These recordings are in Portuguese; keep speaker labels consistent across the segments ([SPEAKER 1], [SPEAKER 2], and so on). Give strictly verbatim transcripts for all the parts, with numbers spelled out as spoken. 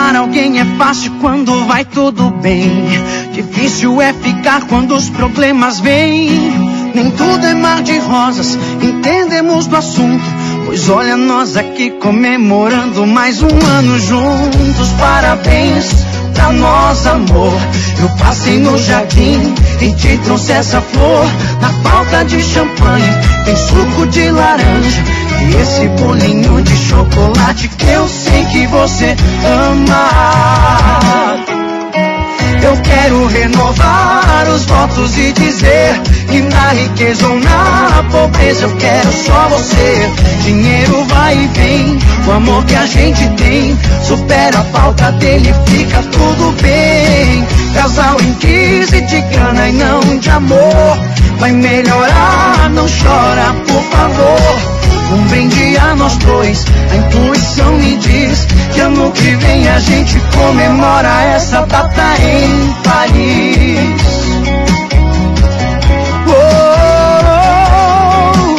[SPEAKER 1] amar alguém é fácil quando vai tudo bem. Difícil é ficar quando os problemas vêm. Nem tudo é mar de rosas, entendemos do assunto. Pois olha nós aqui comemorando mais um ano juntos. Parabéns pra nós, amor. Eu passei no jardim e te trouxe essa flor. Na falta de champanhe tem suco de laranja e esse bolinho de chocolate que eu sei que você ama. Eu quero renovar os votos e dizer que na riqueza ou na pobreza eu quero só você. Dinheiro vai e vem, o amor que a gente tem supera a falta dele, fica tudo bem. Casal em crise de grana e não de amor, vai melhorar, não chora, por favor. Um brinde a nós dois, a intuição me diz que ano que vem a gente comemora essa data em Paris. Oh, oh,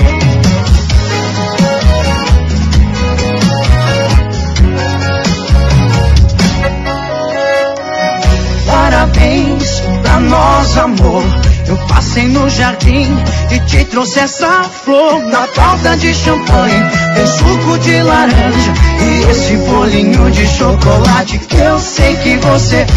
[SPEAKER 1] oh. Parabéns pra nós, amor. Eu passei no jardim e te trouxe essa flor. Na falta de champanhe tem suco de laranja e esse bolinho de chocolate que eu sei que você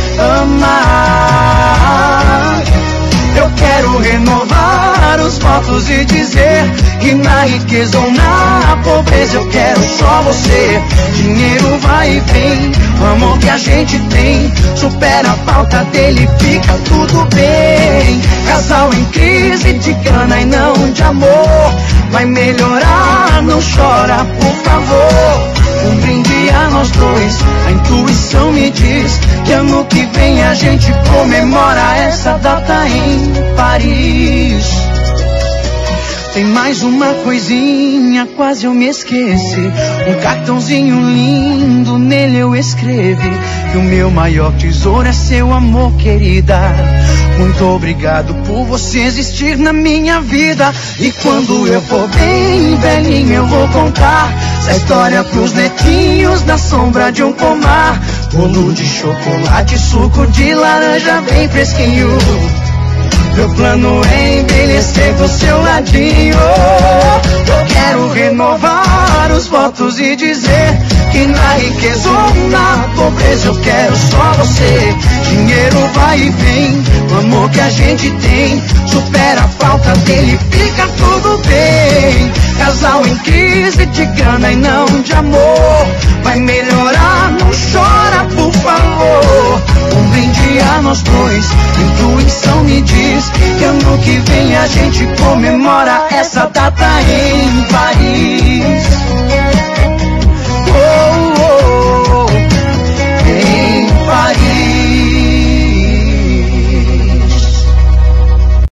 [SPEAKER 1] ama. Eu quero renovar os votos e dizer que na riqueza ou na pobreza eu quero só você. Dinheiro vai e vem, o amor que a gente tem supera a falta dele, fica tudo bem. Casal em crise de grana e não de amor, vai melhorar, não chora, por favor. Um brinde a nós dois, a intuição me diz que ano que vem a gente comemora essa data em Paris. Tem mais uma coisinha, quase eu me esqueci. Um cartãozinho lindo, nele eu escrevi que o meu maior tesouro é seu amor, querida. Muito obrigado por você existir na minha vida. E quando eu for bem velhinho eu vou contar essa história pros netinhos na sombra de um pomar. Bolo de chocolate, suco de laranja bem fresquinho. Meu plano é envelhecer do seu ladinho. Eu quero renovar os votos e dizer que na riqueza ou na pobreza eu quero só você. Dinheiro vai e vem, o amor que a gente tem supera a falta dele, fica tudo bem. Casal em crise de grana e não de amor, vai melhorar, não chora, por favor. Um brinde a nós dois, intuição me diz que ano que vem a gente comemora essa data em Paris.